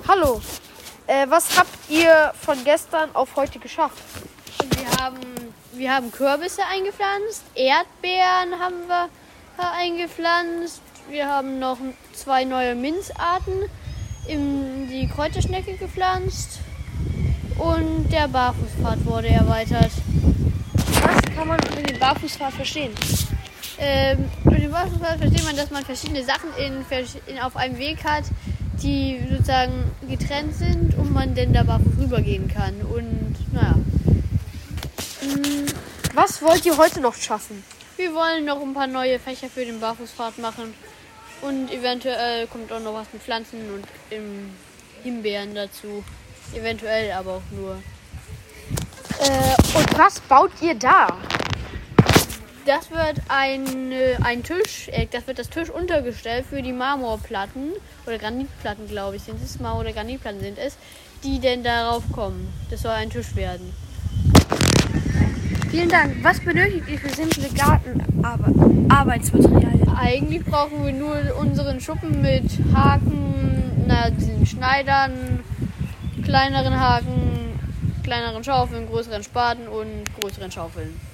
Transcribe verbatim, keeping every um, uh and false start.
Hallo. Äh, was habt ihr von gestern auf heute geschafft? Wir haben, wir haben Kürbisse eingepflanzt, Erdbeeren haben wir eingepflanzt. Wir haben noch zwei neue Minzarten in die Kräuterschnecke gepflanzt und der Barfußpfad wurde erweitert. Was kann man unter dem Barfußpfad verstehen? Ähm, unter dem Barfußpfad versteht man, dass man verschiedene Sachen in, in, auf einem Weg hat, die sozusagen getrennt sind und man denn da barfuß rübergehen kann. Und naja. Was wollt ihr heute noch schaffen? Wir wollen noch ein paar neue Fächer für den Barfußpfad machen. Und eventuell kommt auch noch was mit Pflanzen und im Himbeeren dazu. Eventuell aber auch nur. Äh, und was baut ihr da? Das wird ein, ein Tisch, äh, das wird das Tischuntergestell für die Marmorplatten oder Granitplatten, glaube ich, sind es Marmor- oder Granitplatten sind es, die denn darauf kommen. Das soll ein Tisch werden. Vielen Dank. Was benötigt ihr für simple Gartenarbeitsmaterialien? Eigentlich brauchen wir nur unseren Schuppen mit Haken, na, diesen Schneidern, kleineren Haken, kleineren Schaufeln, größeren Spaten und größeren Schaufeln.